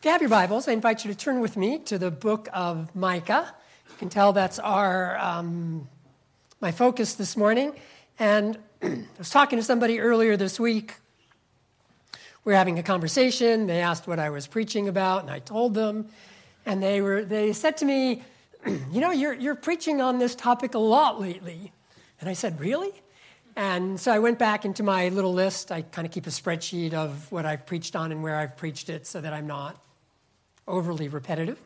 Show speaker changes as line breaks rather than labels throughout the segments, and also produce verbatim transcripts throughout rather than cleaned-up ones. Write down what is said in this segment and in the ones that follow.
If you have your Bibles, I invite you to turn with me to the book of Micah. You can tell that's our um, my focus this morning. And I was talking to somebody earlier this week. We were having a conversation. They asked what I was preaching about, and I told them. And they were they said to me, you know, you're you're preaching on this topic a lot lately. And I said, really? And so I went back into my little list. I kind of keep a spreadsheet of what I've preached on and where I've preached it so that I'm not overly repetitive.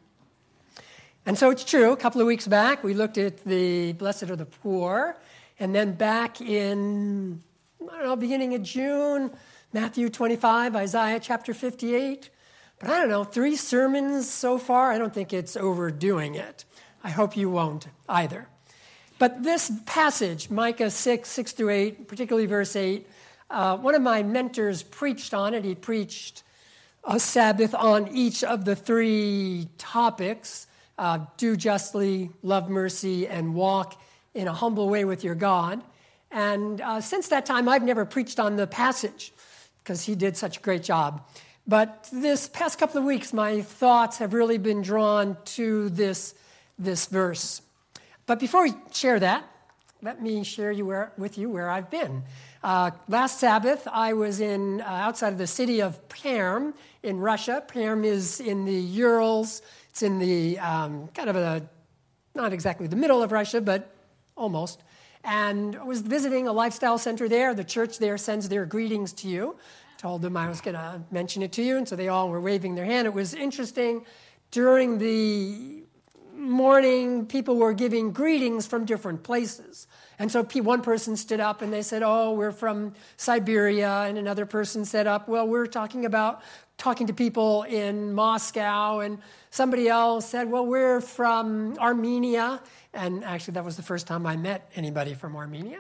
And so it's true. A couple of weeks back, we looked at the Blessed are the Poor. And then back in, I don't know, beginning of June, Matthew twenty-five, Isaiah chapter fifty-eight. But I don't know, three sermons so far. I don't think it's overdoing it. I hope you won't either. But this passage, Micah six, six through eight, particularly verse eight, uh, one of my mentors preached on it. He preached a Sabbath on each of the three topics, uh, do justly, love mercy, and walk in a humble way with your God. And uh, since that time, I've never preached on the passage because he did such a great job. But this past couple of weeks, my thoughts have really been drawn to this, this verse. But before we share that, let me share you where, with you where I've been. Uh, last Sabbath, I was in uh, outside of the city of Perm in Russia. Perm is in the Urals. It's in the um, kind of a, not exactly the middle of Russia, but almost. And I was visiting a lifestyle center there. The church there sends their greetings to you. Told them I was going to mention it to you, and so they all were waving their hand. It was interesting. During the morning, people were giving greetings from different places. And so one person stood up and they said, oh, we're from Siberia. And another person said up, well, we're talking about talking to people in Moscow. And somebody else said, well, we're from Armenia. And actually, that was the first time I met anybody from Armenia.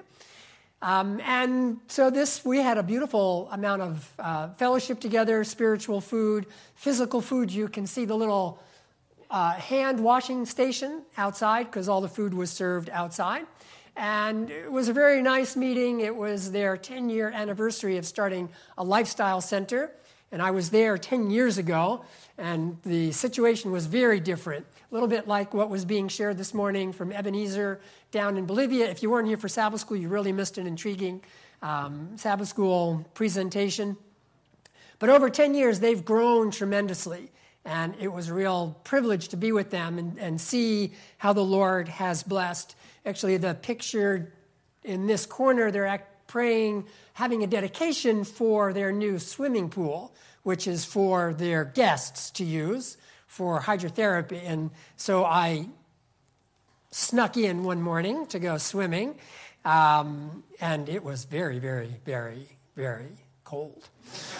Um, and so this, we had a beautiful amount of uh, fellowship together, spiritual food, physical food. You can see the little Uh, hand washing station outside because all the food was served outside. And it was a very nice meeting. It was their ten-year anniversary of starting a lifestyle center. And I was there ten years ago, and the situation was very different. A little bit like what was being shared this morning from Ebenezer down in Bolivia. If you weren't here for Sabbath school, you really missed an intriguing um, Sabbath school presentation. But over ten years, they've grown tremendously. And it was a real privilege to be with them and, and see how the Lord has blessed. Actually, the picture in this corner, they're praying, having a dedication for their new swimming pool, which is for their guests to use for hydrotherapy. And so I snuck in one morning to go swimming, um, and it was very, very, very, very cold.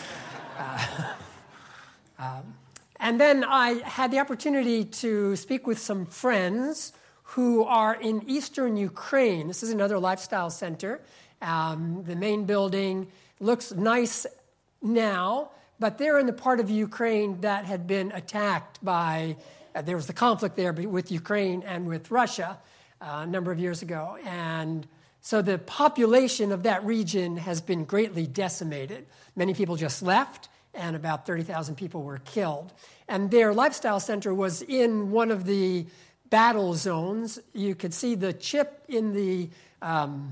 Uh, um, And then I had the opportunity to speak with some friends who are in eastern Ukraine. This is another lifestyle center. Um, the main building looks nice now, but they're in the part of Ukraine that had been attacked by, uh, there was the conflict there with Ukraine and with Russia uh, a number of years ago. And so the population of that region has been greatly decimated. Many people just left, and about thirty thousand people were killed. And their lifestyle center was in one of the battle zones. You could see the chip in the, um,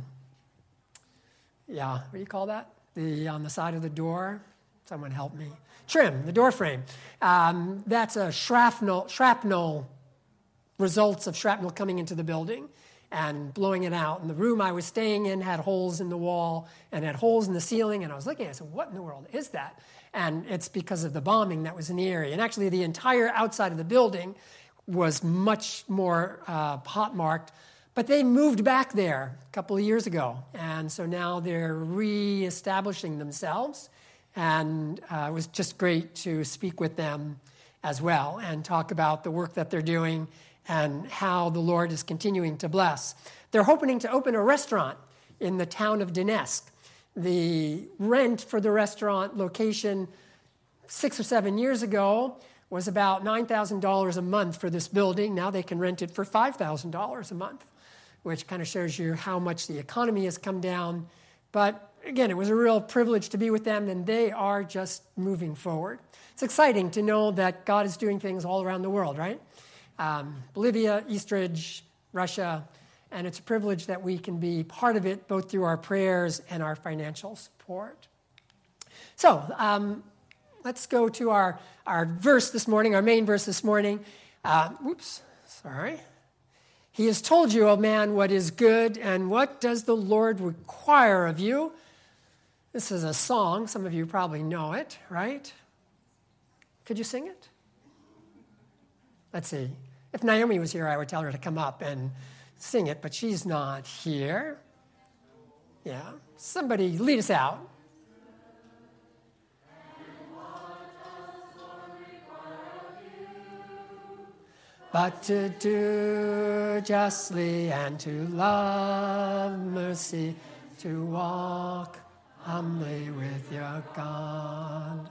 yeah, what do you call that? The on the side of the door. Someone help me. Trim, the door frame. Um, that's a shrapnel, shrapnel, results of shrapnel coming into the building and blowing it out. And the room I was staying in had holes in the wall and had holes in the ceiling. And I was looking, I said, what in the world is that? And it's because of the bombing that was in the area. And actually, the entire outside of the building was much more uh, pot-marked. But they moved back there a couple of years ago. And so now they're reestablishing themselves. And uh, it was just great to speak with them as well and talk about the work that they're doing and how the Lord is continuing to bless. They're hoping to open a restaurant in the town of Donetsk. The rent for the restaurant location six or seven years ago was about nine thousand dollars a month for this building. Now they can rent it for five thousand dollars a month, which kind of shows you how much the economy has come down. But again, it was a real privilege to be with them, and they are just moving forward. It's exciting to know that God is doing things all around the world, right? Um, Bolivia, Eastridge, Russia, and it's a privilege that we can be part of it, both through our prayers and our financial support. So um, let's go to our, our verse this morning, our main verse this morning. Uh, whoops, sorry. He has told you, O man, what is good, and what does the Lord require of you? This is a song. Some of you probably know it, right? Could you sing it? Let's see. If Naomi was here, I would tell her to come up and sing it, but she's not here. Yeah. Somebody lead us out. But to do justly and to love mercy, to walk humbly with your God.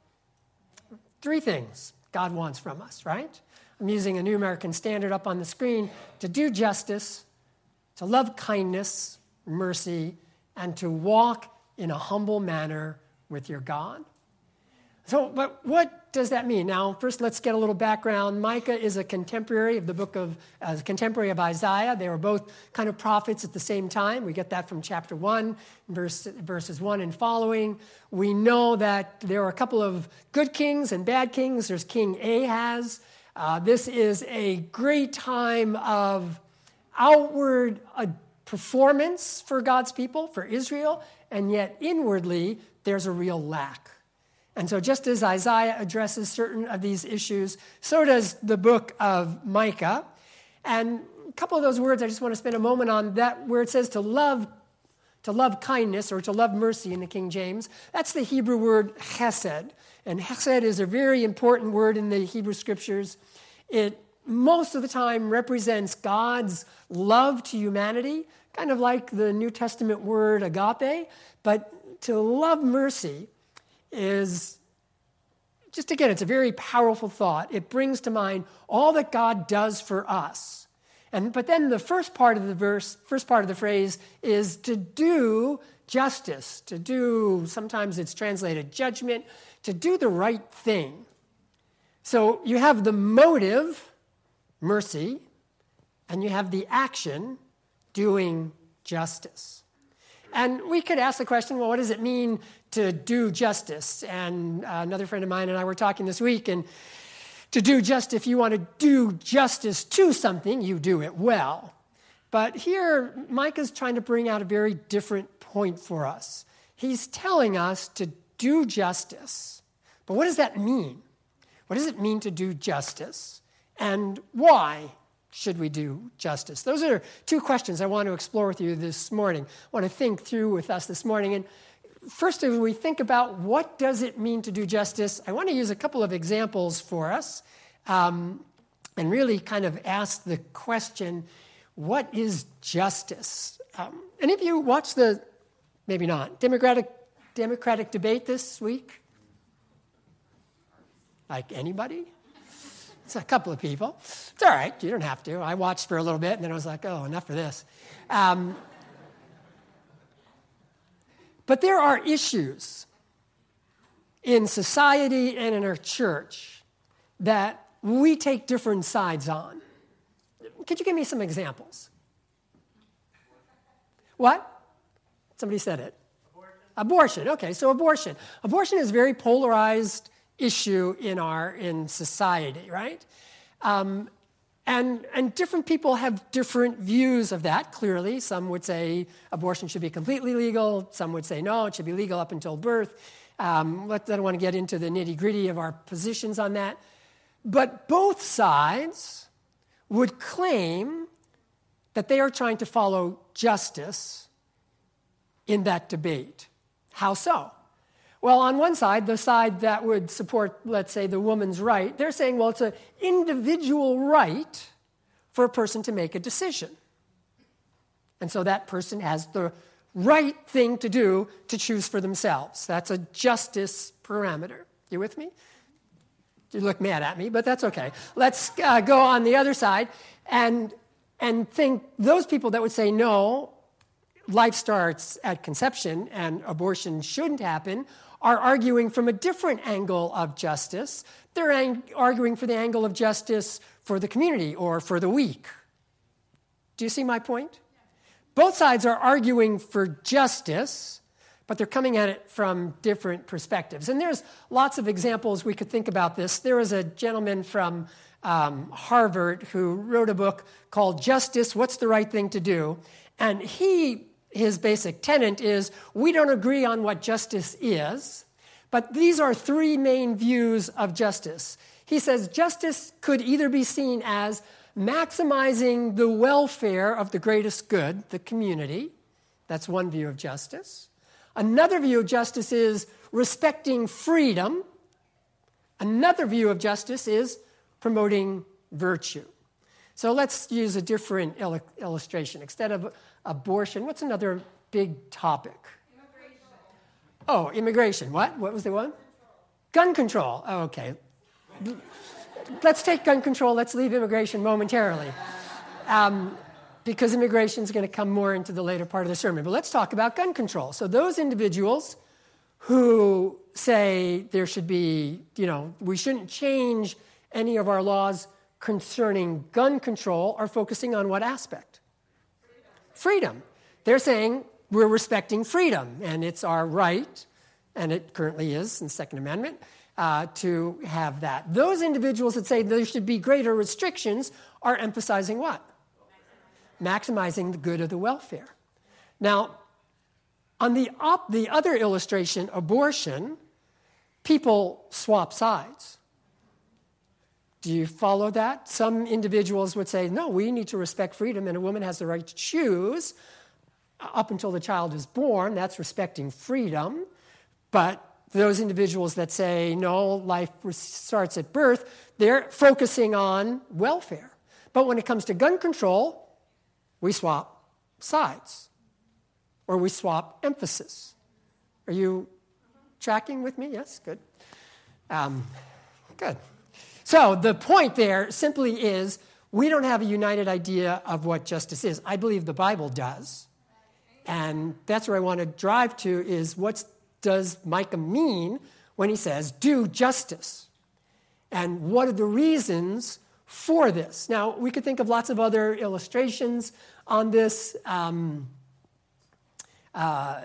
Three things God wants from us, right? I'm using a New American Standard up on the screen. To do justice, to love kindness, mercy, and to walk in a humble manner with your God. So, but what does that mean? Now, first, let's get a little background. Micah is a contemporary of the book of, uh, contemporary of Isaiah. They were both kind of prophets at the same time. We get that from chapter one, verse, verses one and following. We know that there are a couple of good kings and bad kings. There's King Ahaz. Uh, this is a great time of outward uh, performance for God's people, for Israel, and yet inwardly, there's a real lack. And so just as Isaiah addresses certain of these issues, so does the book of Micah. And a couple of those words I just want to spend a moment on, that where it says to love, to love kindness or to love mercy in the King James. That's the Hebrew word chesed. And chesed is a very important word in the Hebrew Scriptures. It most of the time represents God's love to humanity, kind of like the New Testament word agape. But to love mercy is, just again, it's a very powerful thought. It brings to mind all that God does for us. And but then the first part of the verse, first part of the phrase is to do justice, to do, sometimes it's translated judgment, to do the right thing. So you have the motive, mercy, and you have the action, doing justice. And we could ask the question, well, what does it mean to do justice? And uh, another friend of mine and I were talking this week, and to do just, if you want to do justice to something, you do it well. But here, Micah's trying to bring out a very different point for us. He's telling us to do justice. But what does that mean? What does it mean to do justice? And why should we do justice? Those are two questions I want to explore with you this morning. I want to think through with us this morning. And first, as we think about what does it mean to do justice, I want to use a couple of examples for us um, and really kind of ask the question, what is justice? Um, any of you watch the, maybe not, Democratic, Democratic debate this week? Like anybody? It's a couple of people. It's all right. You don't have to. I watched for a little bit, and then I was like, oh, enough for this. Um, but there are issues in society and in our church that we take different sides on. Could you give me some examples? What? Somebody said it. Abortion. Abortion. Okay, so abortion. Abortion is a very polarized issue in our in society, right? Um, and and different people have different views of that, clearly. Some would say abortion should be completely legal. Some would say, no, it should be legal up until birth. Um, I don't want to get into the nitty-gritty of our positions on that. But both sides would claim that they are trying to follow justice in that debate. How so? Well, on one side, the side that would support, let's say, the woman's right, they're saying, well, it's an individual right for a person to make a decision. And so that person has the right thing to do to choose for themselves. That's a justice parameter. You with me? You look mad at me, but that's okay. Let's uh, go on the other side and, and think those people that would say, no, life starts at conception and abortion shouldn't happen are arguing from a different angle of justice. They're ang- arguing for the angle of justice for the community or for the weak. Do you see my point? Both sides are arguing for justice, but they're coming at it from different perspectives. And there's lots of examples we could think about this. There was a gentleman from um, Harvard who wrote a book called Justice, What's the Right Thing to Do? And he, his basic tenet is, we don't agree on what justice is, but these are three main views of justice. He says justice could either be seen as maximizing the welfare of the greatest good, the community. That's one view of justice. Another view of justice is respecting freedom. Another view of justice is promoting virtue. So let's use a different il- illustration. Instead of abortion, what's another big topic? Immigration. Oh, immigration. What? What was the one? Gun control. Oh, okay. Let's take gun control. Let's leave immigration momentarily. Um, because immigration is going to come more into the later part of the sermon. But let's talk about gun control. So those individuals who say there should be, you know, we shouldn't change any of our laws concerning gun control are focusing on what aspect? Freedom. Freedom. They're saying we're respecting freedom, and it's our right, and it currently is in the Second Amendment, uh, to have that. Those individuals that say there should be greater restrictions are emphasizing what? Maximizing the good of the welfare. Now, on the, op- the other illustration, abortion, people swap sides. Do you follow that? Some individuals would say, no, we need to respect freedom, and a woman has the right to choose up until the child is born. That's respecting freedom. But those individuals that say, no, life starts at birth, they're focusing on welfare. But when it comes to gun control, we swap sides, or we swap emphasis. Are you tracking with me? Yes, good. Um, good. So the point there simply is we don't have a united idea of what justice is. I believe the Bible does. And that's where I want to drive to is what does Micah mean when he says, do justice? And what are the reasons for this? Now, we could think of lots of other illustrations on this. Um, uh,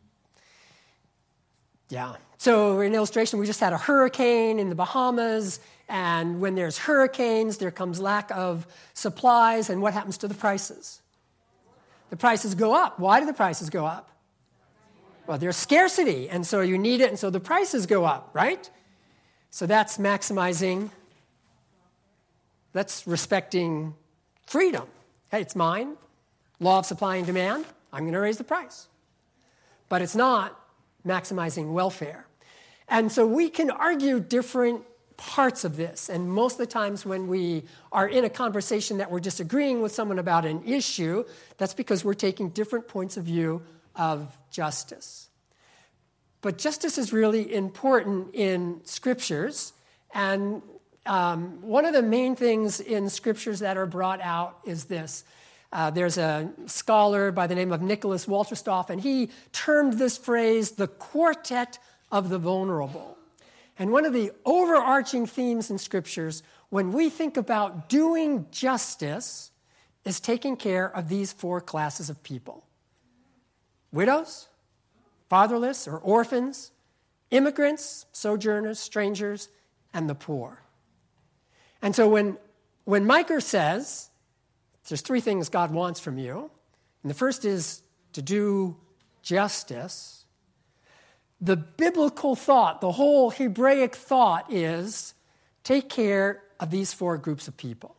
yeah. So in illustration, we just had a hurricane in the Bahamas. And when there's hurricanes, there comes lack of supplies. And what happens to the prices? The prices go up. Why do the prices go up? Well, there's scarcity, and so you need it, and so the prices go up, right? So that's maximizing, that's respecting freedom. Hey, it's mine. Law of supply and demand. I'm going to raise the price. But it's not maximizing welfare. And so we can argue different parts of this. And most of the times when we are in a conversation that we're disagreeing with someone about an issue, that's because we're taking different points of view of justice. But justice is really important in scriptures. And um, one of the main things in scriptures that are brought out is this. Uh, there's a scholar by the name of Nicholas Walterstoff, and he termed this phrase the quartet of the vulnerable. And one of the overarching themes in scriptures, when we think about doing justice, is taking care of these four classes of people. Widows, fatherless or orphans, immigrants, sojourners, strangers, and the poor. And so when, when Micah says, there's three things God wants from you, and the first is to do justice, the biblical thought, the whole Hebraic thought is take care of these four groups of people.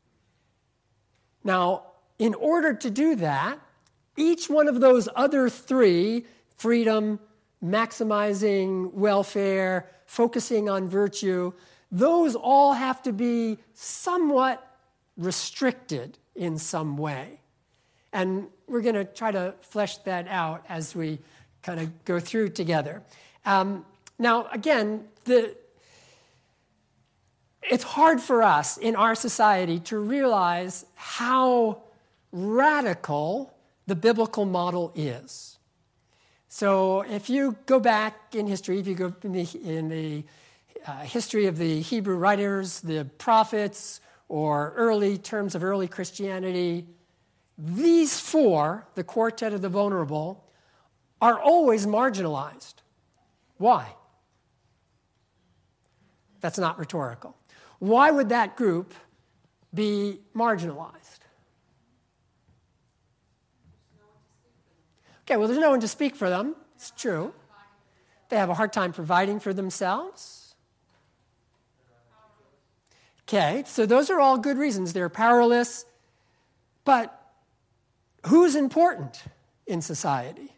Now, in order to do that, each one of those other three, freedom, maximizing welfare, focusing on virtue, those all have to be somewhat restricted in some way. And we're going to try to flesh that out as we kind of go through together. Um, now, again, the, it's hard for us in our society to realize how radical the biblical model is. So if you go back in history, if you go in the, in the uh, history of the Hebrew writers, the prophets, or early terms of early Christianity, these four, the quartet of the vulnerable, are always marginalized. Why? That's not rhetorical. Why would that group be marginalized? Okay, well, there's no one to speak for them. It's true. They have a hard time providing for themselves. Okay, so those are all good reasons. They're powerless. But who's important in society?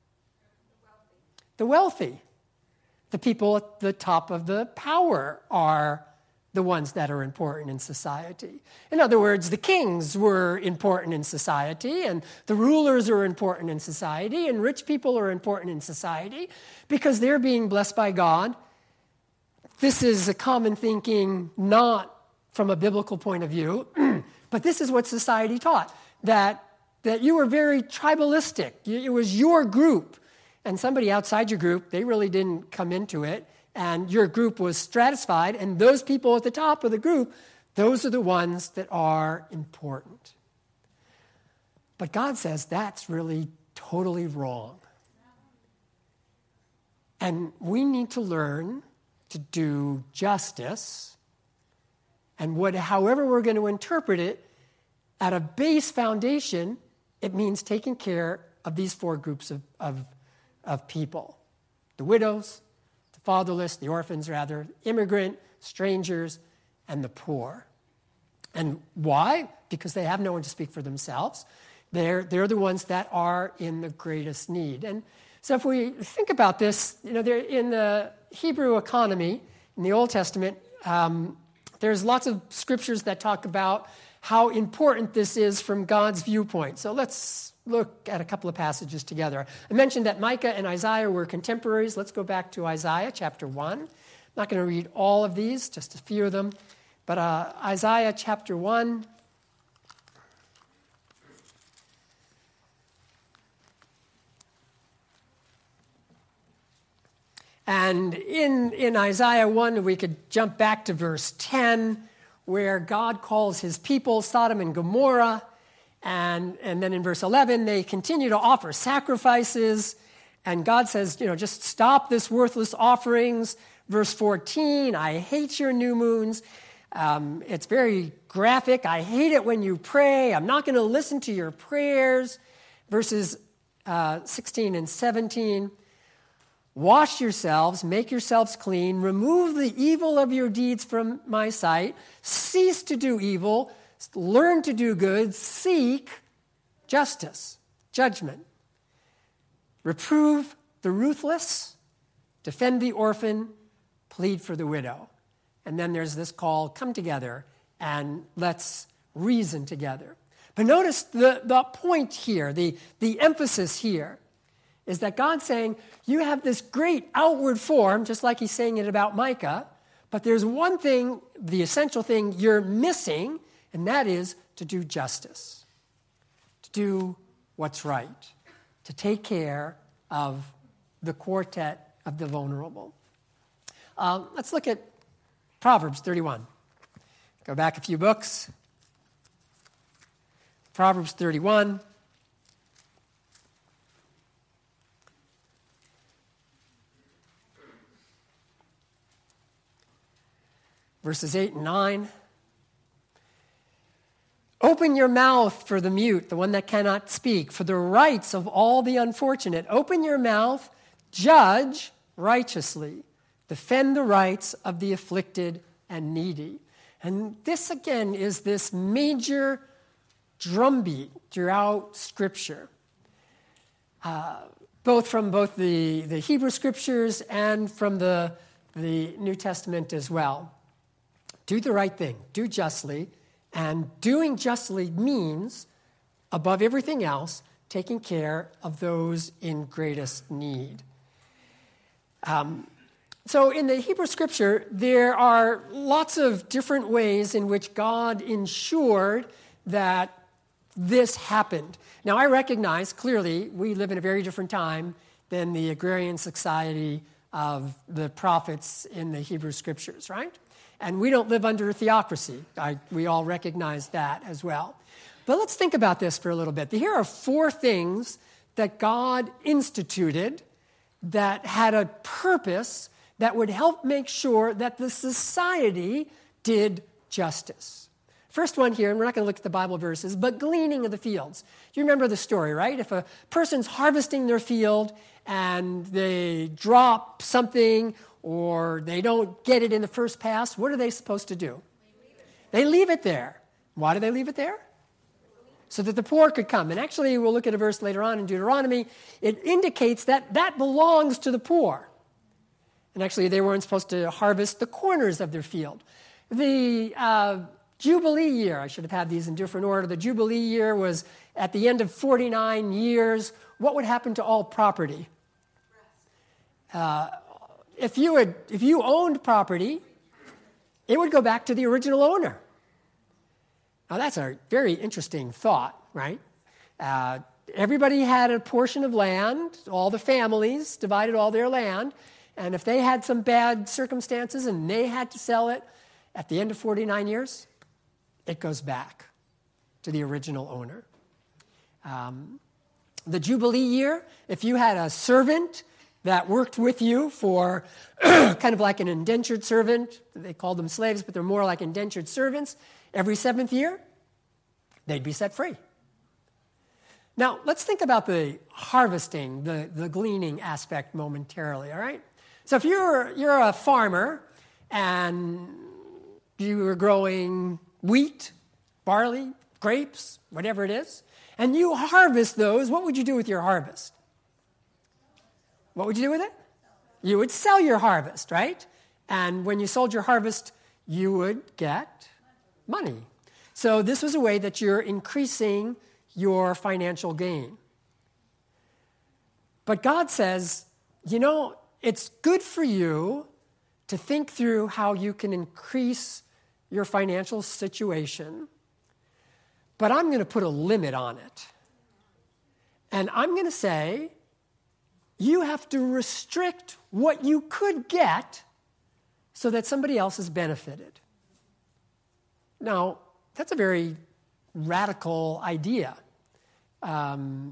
The wealthy. The people at the top of the power are the ones that are important in society. In other words, the kings were important in society, and the rulers are important in society, and rich people are important in society because they're being blessed by God. This is a common thinking, not from a biblical point of view, but this is what society taught, that, that you were very tribalistic. It was your group. And somebody outside your group, they really didn't come into it, and your group was stratified, and those people at the top of the group, those are the ones that are important. But God says that's really totally wrong. And we need to learn to do justice, and what, however we're going to interpret it, at a base foundation, it means taking care of these four groups of, of of people. The widows, the fatherless, the orphans rather, immigrant, strangers, and the poor. And why? Because they have no one to speak for themselves. They're, they're the ones that are in the greatest need. And so if we think about this, you know, they're in the Hebrew economy, in the Old Testament, um, there's lots of scriptures that talk about how important this is from God's viewpoint. So let's look at a couple of passages together. I mentioned that Micah and Isaiah were contemporaries. Let's go back to Isaiah chapter one. I'm not going to read all of these, just a few of them. But uh, Isaiah chapter one. And in, in Isaiah one, we could jump back to verse ten, where God calls his people Sodom and Gomorrah. And, and then in verse eleven, they continue to offer sacrifices. And God says, you know, just stop this worthless offerings. Verse fourteen, I hate your new moons. Um, it's very graphic. I hate it when you pray. I'm not going to listen to your prayers. Verses uh, sixteen and seventeen, wash yourselves, make yourselves clean, remove the evil of your deeds from my sight, cease to do evil, learn to do good, seek justice, judgment. Reprove the ruthless, defend the orphan, plead for the widow. And then there's this call, come together and let's reason together. But notice the, the point here, the, the emphasis here, is that God's saying, you have this great outward form, just like he's saying it about Micah, but there's one thing, the essential thing you're missing, and that is to do justice, to do what's right, to take care of the quartet of the vulnerable. Uh, let's look at Proverbs thirty-one. Go back a few books. Proverbs thirty-one. Verses eight and nine. Open your mouth for the mute, the one that cannot speak, for the rights of all the unfortunate. Open your mouth, judge righteously, defend the rights of the afflicted and needy. And this, again, is this major drumbeat throughout Scripture, uh, both from both the, the Hebrew Scriptures and from the, the New Testament as well. Do the right thing, do justly, and doing justly means, above everything else, taking care of those in greatest need. Um, so in the Hebrew Scripture, there are lots of different ways in which God ensured that this happened. Now, I recognize clearly we live in a very different time than the agrarian society of the prophets in the Hebrew Scriptures, right? And we don't live under a theocracy. I, we all recognize that as well. But let's think about this for a little bit. Here are four things that God instituted that had a purpose that would help make sure that the society did justice. First one here, and we're not going to look at the Bible verses, but gleaning of the fields. You remember the story, right? If a person's harvesting their field and they drop something or they don't get it in the first pass, what are they supposed to do? They leave it there. Why do they leave it there? So that the poor could come. And actually, we'll look at a verse later on in Deuteronomy. It indicates that that belongs to the poor. And actually, they weren't supposed to harvest the corners of their field. The uh, Jubilee year, I should have had these in different order. The Jubilee year was at the end of forty-nine years. What would happen to all property? Uh, if you had, if you owned property, it would go back to the original owner. Now, that's a very interesting thought, right? Uh, everybody had a portion of land. All the families divided all their land. And if they had some bad circumstances and they had to sell it at the end of forty-nine years, it goes back to the original owner. Um, the Jubilee year, if you had a servant that worked with you for kind of like an indentured servant, they called them slaves, but they're more like indentured servants, every seventh year, they'd be set free. Now, let's think about the harvesting, the, the gleaning aspect momentarily, all right? So if you're, you're a farmer and you are growing wheat, barley, grapes, whatever it is, and you harvest those, what would you do with your harvest? What would you do with it? You would sell your harvest, right? And when you sold your harvest, you would get money. So this was a way that you're increasing your financial gain. But God says, you know, it's good for you to think through how you can increase your financial situation, but I'm going to put a limit on it. And I'm going to say, you have to restrict what you could get so that somebody else is benefited. Now, that's a very radical idea. Um,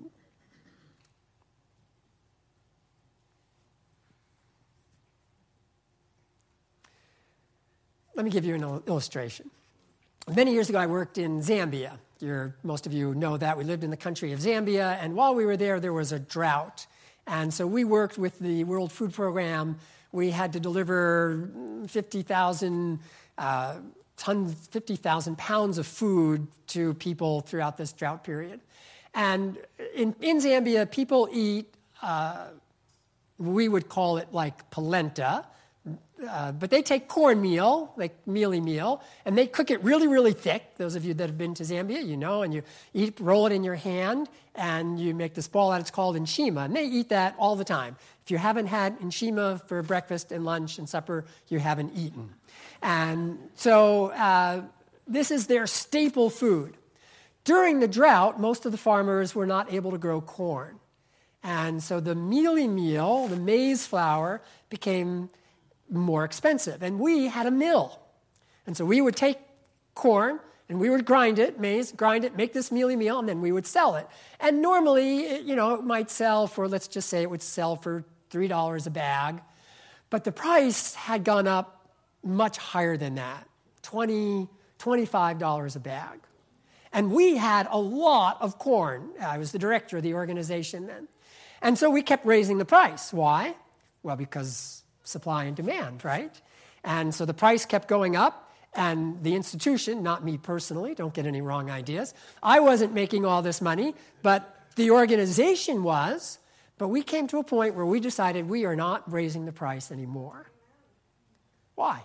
let me give you an illustration. Many years ago, I worked in Zambia. You're, most of you know that. We lived in the country of Zambia, and while we were there, there was a drought. And so we worked with the World Food Program. We had to deliver fifty thousand uh, tons, fifty thousand pounds of food to people throughout this drought period. And in, in Zambia, people eat, uh, we would call it like polenta, uh, but they take cornmeal, like mealy meal, and they cook it really, really thick. Those of you that have been to Zambia, you know, and you eat, roll it in your hand, and you make this ball out. It's called nshima, and they eat that all the time. If you haven't had nshima for breakfast and lunch and supper, you haven't eaten. And so uh, this is their staple food. During the drought, most of the farmers were not able to grow corn. And so the mealy meal, the maize flour, became more expensive. And we had a mill. And so we would take corn, and we would grind it, maize, grind it, make this mealy meal, and then we would sell it. And normally, you know, it might sell for, let's just say it would sell for three dollars a bag. But the price had gone up much higher than that, twenty dollars, twenty-five dollars a bag. And we had a lot of corn. I was the director of the organization then. And so we kept raising the price. Why? Well, because supply and demand, right? And so the price kept going up, and the institution, not me personally, don't get any wrong ideas, I wasn't making all this money, but the organization was, but we came to a point where we decided we are not raising the price anymore. Why?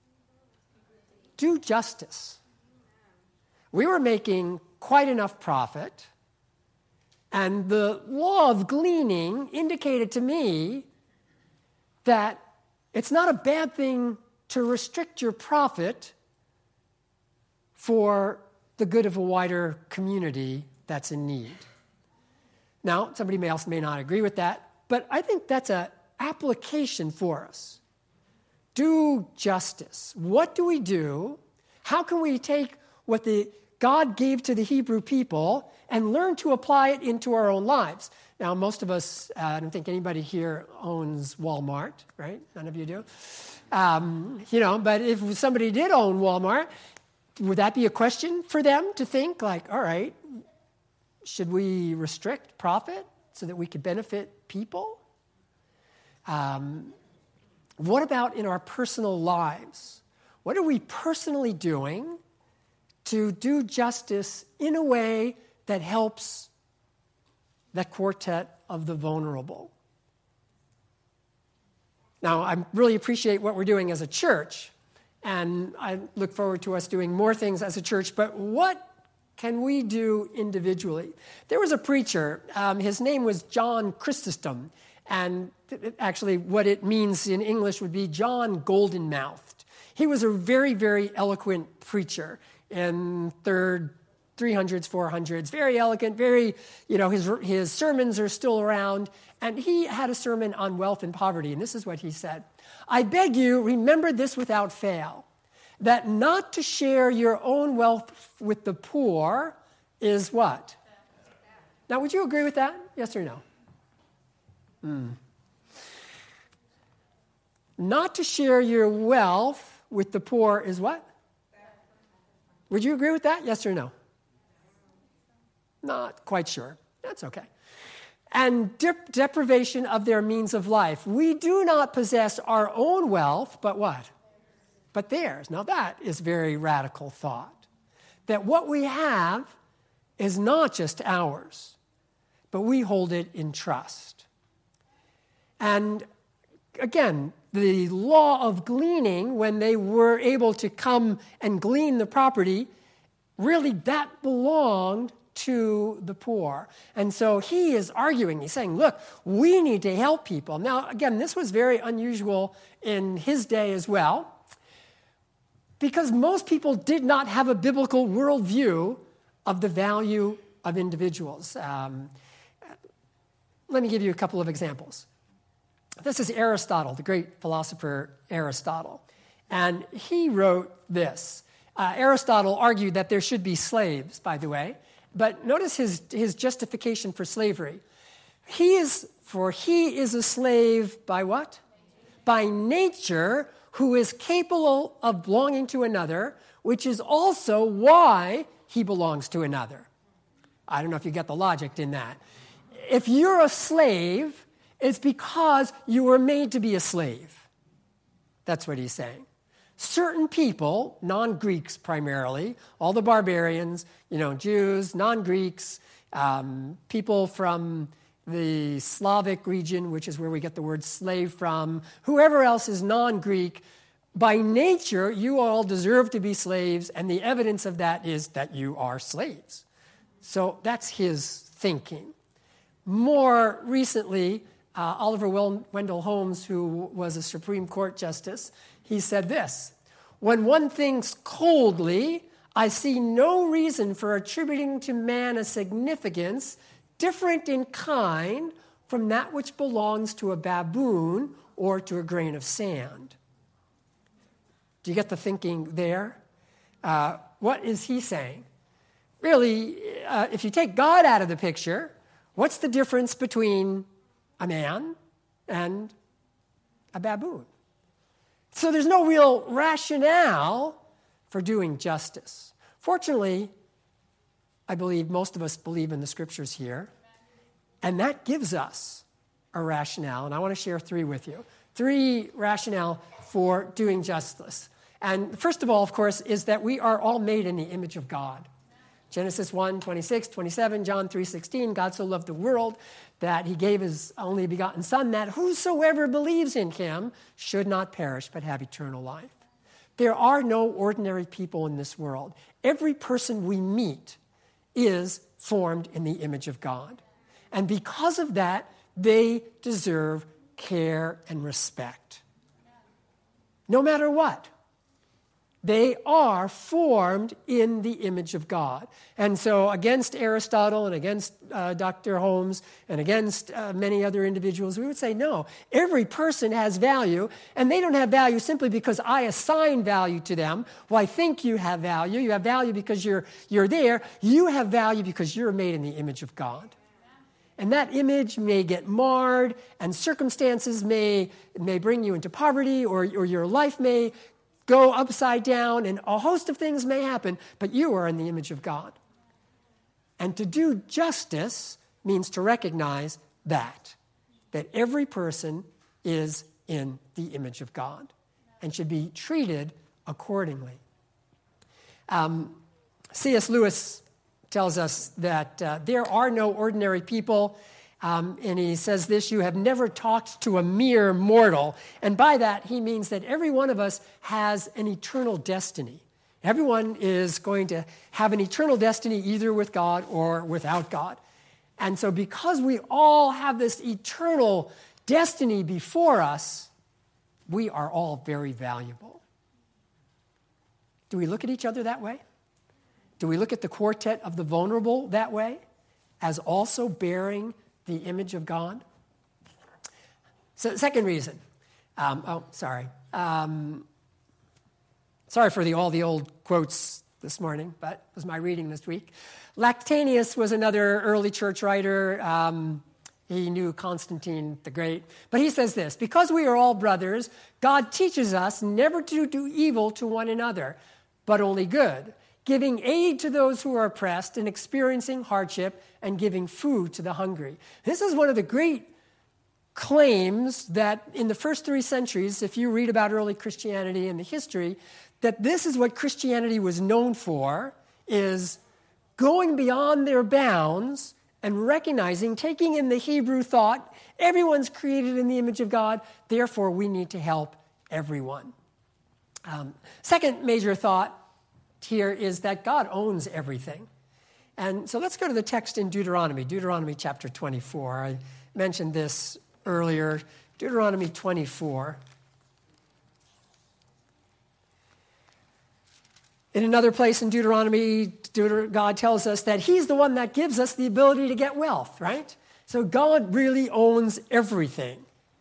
Do justice. We were making quite enough profit, and the law of gleaning indicated to me that it's not a bad thing to restrict your profit for the good of a wider community that's in need. Now, somebody else may not agree with that, but I think that's an application for us. Do justice. What do we do? How can we take what the God gave to the Hebrew people and learn to apply it into our own lives? Now, most of us, uh, I don't think anybody here owns Walmart, right? None of you do. Um, you know, but if somebody did own Walmart, would that be a question for them to think like, all right, should we restrict profit so that we could benefit people? Um, what about in our personal lives? What are we personally doing to do justice in a way that helps that quartet of the vulnerable? Now, I really appreciate what we're doing as a church, and I look forward to us doing more things as a church, but what can we do individually? There was a preacher, um, his name was John Chrysostom, and actually what it means in English would be John Golden-Mouthed. He was a very, very eloquent preacher in third, three hundreds, four hundreds, very eloquent, very, you know, his, his sermons are still around, and he had a sermon on wealth and poverty, and this is what he said. I beg you, remember this without fail, that not to share your own wealth with the poor is what? Now, would you agree with that? Yes or no? Mm. Not to share your wealth with the poor is what? Would you agree with that? Yes or no? Not quite sure. That's okay. And dep- deprivation of their means of life. We do not possess our own wealth, but what? But theirs. Now that is very radical thought. That what we have is not just ours, but we hold it in trust. And again, the law of gleaning, when they were able to come and glean the property, really that belonged to the poor. And so he is arguing, he's saying, look, we need to help people. Now, again, this was very unusual in his day as well, because most people did not have a biblical worldview of the value of individuals. Um, let me give you a couple of examples. This is Aristotle, the great philosopher Aristotle. And he wrote this. Uh, Aristotle argued that there should be slaves, by the way. But notice his, his justification for slavery. He is, for he is a slave by what? By nature, who is capable of belonging to another, which is also why he belongs to another. I don't know if you get the logic in that. If you're a slave, it's because you were made to be a slave. That's what he's saying. Certain people, non-Greeks primarily, all the barbarians, you know, Jews, non-Greeks, um, people from the Slavic region, which is where we get the word slave from, whoever else is non-Greek, by nature, you all deserve to be slaves, and the evidence of that is that you are slaves. So that's his thinking. More recently, uh, Oliver Wendell Holmes, who was a Supreme Court justice, he said this: when one thinks coldly, I see no reason for attributing to man a significance different in kind from that which belongs to a baboon or to a grain of sand. Do you get the thinking there? Uh, what is he saying? Really, uh, if you take God out of the picture, what's the difference between a man and a baboon? So there's no real rationale for doing justice. Fortunately, I believe most of us believe in the scriptures here, and that gives us a rationale, and I want to share three with you. Three rationale for doing justice. And first of all, of course, is that we are all made in the image of God. Genesis one, twenty-six, twenty-seven, John three, sixteen, God so loved the world that he gave his only begotten Son, that whosoever believes in him should not perish but have eternal life. There are no ordinary people in this world. Every person we meet is formed in the image of God. And because of that, they deserve care and respect. No matter what. They are formed in the image of God. And so against Aristotle and against uh, Doctor Holmes and against uh, many other individuals, we would say, no, every person has value, and they don't have value simply because I assign value to them. Well, I think you have value. You have value because you're, you're there. You have value because you're made in the image of God. And that image may get marred, and circumstances may, may bring you into poverty, or, or your life may go upside down, and a host of things may happen, but you are in the image of God. And to do justice means to recognize that, that every person is in the image of God and should be treated accordingly. Um, C S Lewis tells us that uh, there are no ordinary people. Um, and he says this, you have never talked to a mere mortal. And by that, he means that every one of us has an eternal destiny. Everyone is going to have an eternal destiny either with God or without God. And so because we all have this eternal destiny before us, we are all very valuable. Do we look at each other that way? Do we look at the quartet of the vulnerable that way, as also bearing the image of God? So, second reason. Um, oh, sorry. Um, sorry for the all the old quotes this morning, but it was my reading this week. Lactantius was another early church writer. Um, he knew Constantine the Great. But he says this, because we are all brothers, God teaches us never to do evil to one another, but only good, giving aid to those who are oppressed and experiencing hardship, and giving food to the hungry. This is one of the great claims that in the first three centuries, if you read about early Christianity and the history, that this is what Christianity was known for, is going beyond their bounds and recognizing, taking in the Hebrew thought, everyone's created in the image of God, therefore we need to help everyone. Um, second major thought here is that God owns everything. And so let's go to the text in Deuteronomy, Deuteronomy chapter twenty-four. I mentioned this earlier, Deuteronomy twenty-four. In another place in Deuteronomy, Deuter- God tells us that he's the one that gives us the ability to get wealth, right? So God really owns everything.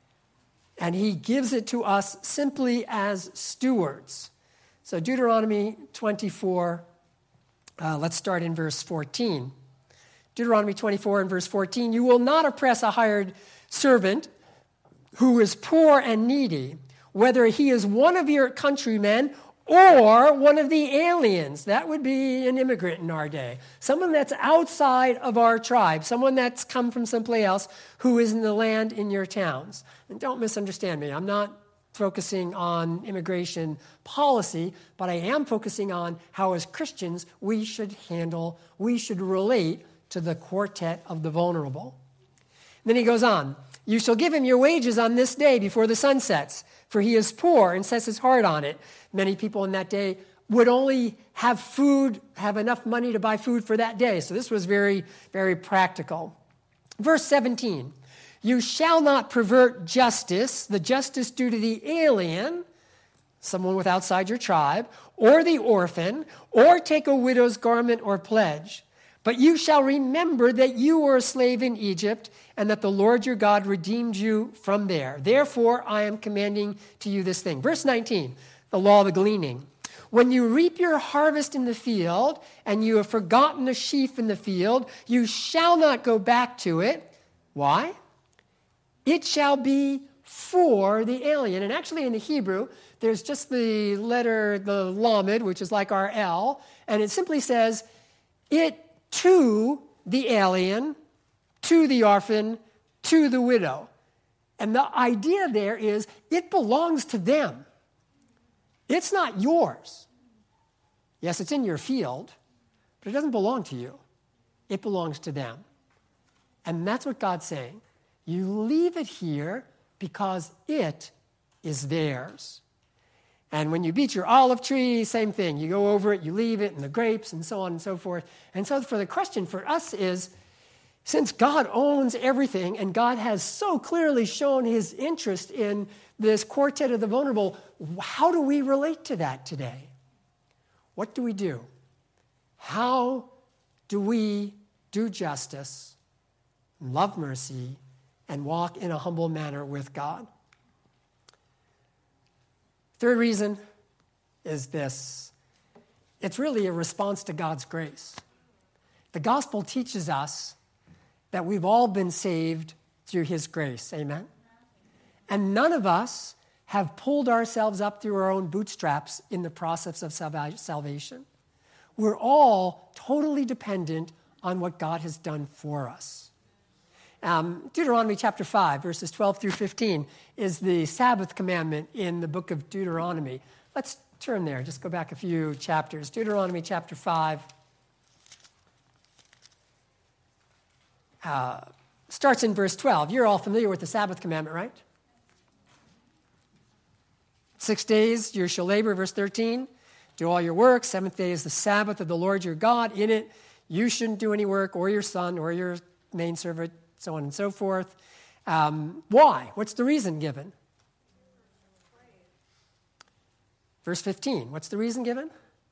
And he gives it to us simply as stewards. So Deuteronomy twenty-four, uh, let's start in verse fourteen. Deuteronomy twenty-four and verse fourteen, you will not oppress a hired servant who is poor and needy, whether he is one of your countrymen or one of the aliens. That would be an immigrant in our day. Someone that's outside of our tribe, someone that's come from someplace else who is in the land in your towns. And don't misunderstand me. I'm not focusing on immigration policy, but I am focusing on how as Christians we should handle, we should relate to the quartet of the vulnerable. And then he goes on, you shall give him your wages on this day before the sun sets, for he is poor and sets his heart on it. Many people in that day would only have food, have enough money to buy food for that day. So this was very, very practical. Verse seventeen, you shall not pervert justice, the justice due to the alien, someone with outside your tribe, or the orphan, or take a widow's garment or pledge. But you shall remember that you were a slave in Egypt, and that the Lord your God redeemed you from there. Therefore, I am commanding to you this thing. Verse nineteen, the law of the gleaning. When you reap your harvest in the field, and you have forgotten a sheaf in the field, you shall not go back to it. Why? It shall be for the alien. And actually in the Hebrew, there's just the letter, the lamed, which is like our L, and it simply says, it to the alien, to the orphan, to the widow. And the idea there is it belongs to them. It's not yours. Yes, it's in your field, but it doesn't belong to you. It belongs to them. And that's what God's saying. You leave it here because it is theirs. And when you beat your olive tree, same thing. You go over it, you leave it, and the grapes, and so on and so forth. And so for the question for us is, since God owns everything, and God has so clearly shown his interest in this quartet of the vulnerable, how do we relate to that today? What do we do? How do we do justice, love mercy, and walk in a humble manner with God? Third reason is this. It's really a response to God's grace. The gospel teaches us that we've all been saved through his grace. Amen? And none of us have pulled ourselves up through our own bootstraps in the process of salvation. We're all totally dependent on what God has done for us. Um, Deuteronomy chapter five, verses twelve through fifteen, is the Sabbath commandment in the book of Deuteronomy. Let's turn there. Just go back a few chapters. Deuteronomy chapter five. Uh, starts in verse twelve. You're all familiar with the Sabbath commandment, right? Six days you shall labor, verse thirteen. Do all your work. Seventh day is the Sabbath of the Lord your God. In it you shouldn't do any work, or your son, or your maidservant, so on and so forth. Um, why? What's the reason given? Verse fifteen. What's the reason given?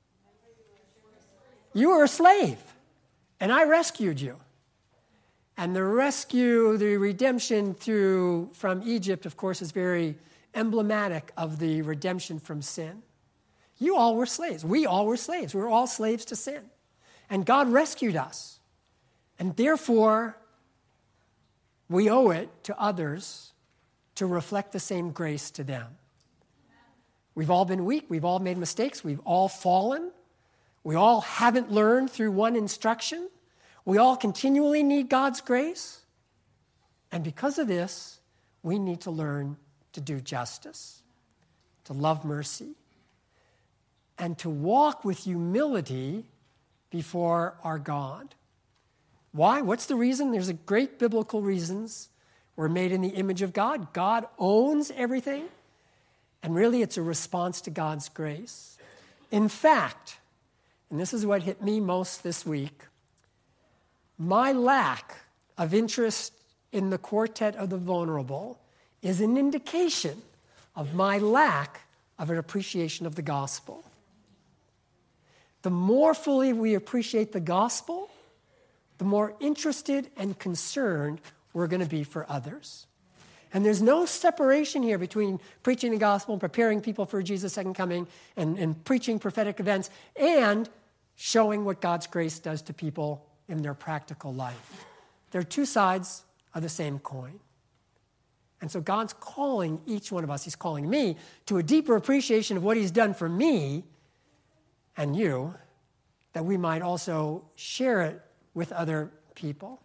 You were a slave, and I rescued you. And the rescue, the redemption through from Egypt, of course, is very emblematic of the redemption from sin. You all were slaves. We all were slaves. We were all slaves to sin. And God rescued us. And therefore, we owe it to others to reflect the same grace to them. We've all been weak. We've all made mistakes. We've all fallen. We all haven't learned through one instruction. We all continually need God's grace. And because of this, we need to learn to do justice, to love mercy, and to walk with humility before our God. Why? What's the reason? There's a great biblical reasons. We're made in the image of God. God owns everything. And really, it's a response to God's grace. In fact, and this is what hit me most this week, my lack of interest in the Quartet of the Vulnerable is an indication of my lack of an appreciation of the gospel. The more fully we appreciate the gospel, the more interested and concerned we're going to be for others. And there's no separation here between preaching the gospel and preparing people for Jesus' second coming and, and preaching prophetic events and showing what God's grace does to people in their practical life. They're two sides of the same coin. And so God's calling each one of us, he's calling me to a deeper appreciation of what he's done for me and you, that we might also share it with other people.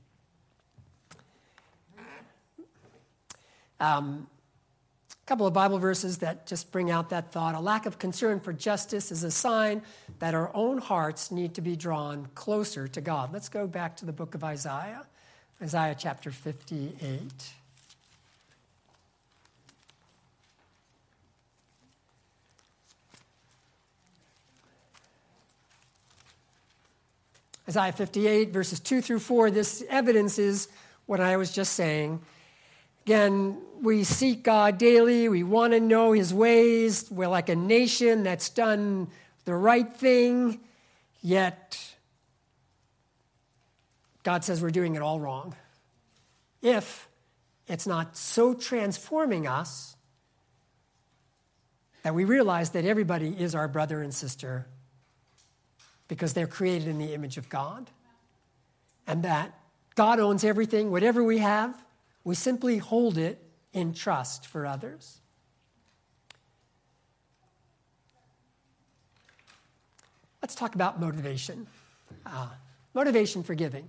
Um, a couple of Bible verses that just bring out that thought. A lack of concern for justice is a sign that our own hearts need to be drawn closer to God. Let's go back to the book of Isaiah, Isaiah chapter fifty-eight. Isaiah fifty-eight, verses two through four, this evidences what I was just saying. Again, we seek God daily. We want to know his ways. We're like a nation that's done the right thing, yet God says we're doing it all wrong. If it's not so transforming us that we realize that everybody is our brother and sister because they're created in the image of God, and that God owns everything. Whatever we have, we simply hold it in trust for others. Let's talk about motivation. Uh, motivation for giving.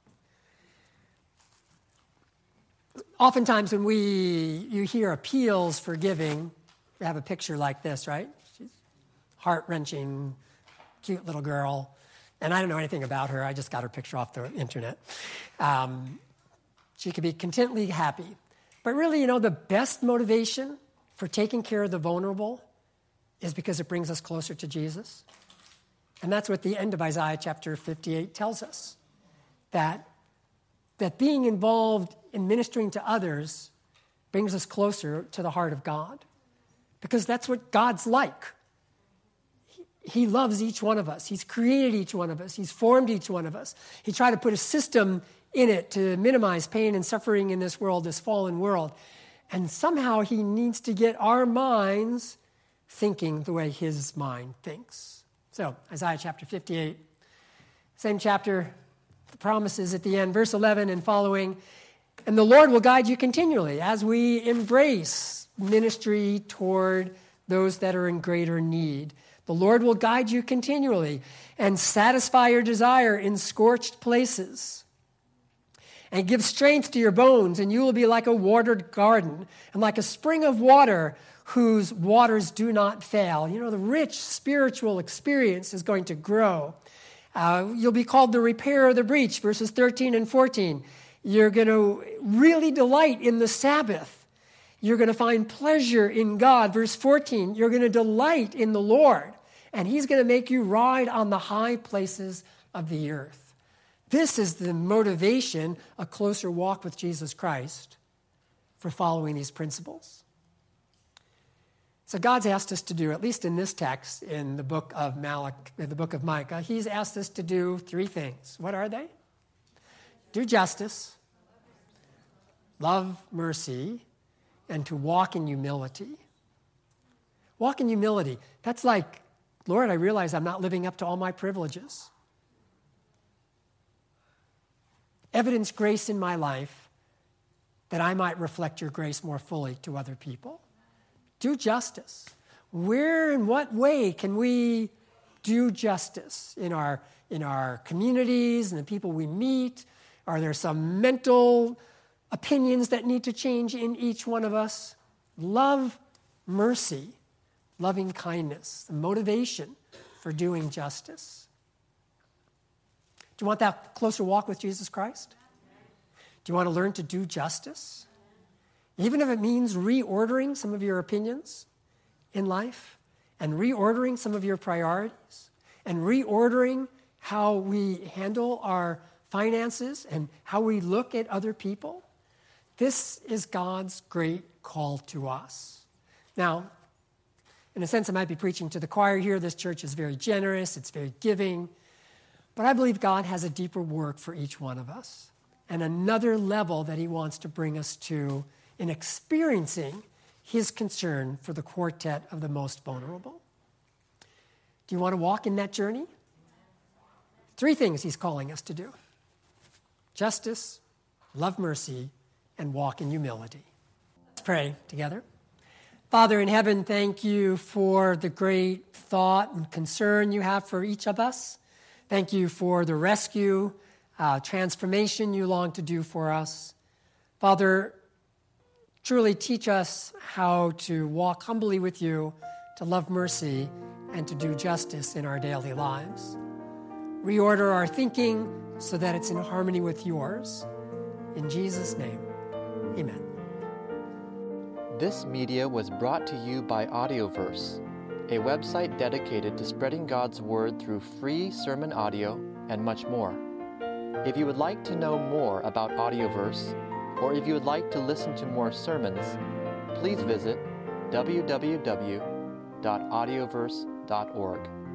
Oftentimes when we you hear appeals for giving, we have a picture like this, right? She's heart-wrenching, cute little girl. And I don't know anything about her. I just got her picture off the internet. Um, she could be contently happy. But really, you know, the best motivation for taking care of the vulnerable is because it brings us closer to Jesus. And that's what the end of Isaiah chapter fifty-eight tells us, that, that being involved in ministering to others brings us closer to the heart of God, because that's what God's like. He, he loves each one of us. He's created each one of us. He's formed each one of us. He tried to put a system in it to minimize pain and suffering in this world, this fallen world. And somehow he needs to get our minds thinking the way his mind thinks. So, Isaiah chapter fifty-eight, same chapter, the promises at the end, verse eleven and following. And the Lord will guide you continually as we embrace ministry toward those that are in greater need. The Lord will guide you continually and satisfy your desire in scorched places and give strength to your bones, and you will be like a watered garden and like a spring of water whose waters do not fail. You know, the rich spiritual experience is going to grow. Uh, you'll be called the repairer of the breach, verses thirteen and fourteen. You're going to really delight in the Sabbath. You're going to find pleasure in God. Verse fourteen, you're going to delight in the Lord, and he's going to make you ride on the high places of the earth. This is the motivation, a closer walk with Jesus Christ, for following these principles. So God's asked us to do, at least in this text, in the book of Malach, in the book of Micah, he's asked us to do three things. What are they? Do justice, love mercy, and to walk in humility. Walk in humility. That's like, Lord, I realize I'm not living up to all my privileges. Evidence grace in my life that I might reflect your grace more fully to other people. Do justice. Where and what way can we do justice in our, in our communities and the people we meet? Are there some mental opinions that need to change in each one of us? Love, mercy, loving kindness, the motivation for doing justice. Do you want that closer walk with Jesus Christ? Do you want to learn to do justice? Even if it means reordering some of your opinions in life and reordering some of your priorities and reordering how we handle our finances and how we look at other people. This is God's great call to us. Now, in a sense, I might be preaching to the choir here. This church is very generous. It's very giving. But I believe God has a deeper work for each one of us and another level that he wants to bring us to in experiencing his concern for the quartet of the most vulnerable. Do you want to walk in that journey? Three things he's calling us to do: justice, love mercy, and walk in humility. Let's pray together. Father in heaven, thank you for the great thought and concern you have for each of us. Thank you for the rescue, uh, transformation you long to do for us. Father, truly teach us how to walk humbly with you, to love mercy, and to do justice in our daily lives. Reorder our thinking so that it's in harmony with yours. In Jesus' name, amen.
This media was brought to you by Audioverse, a website dedicated to spreading God's Word through free sermon audio and much more. If you would like to know more about Audioverse, or if you would like to listen to more sermons, please visit w w w dot audioverse dot org.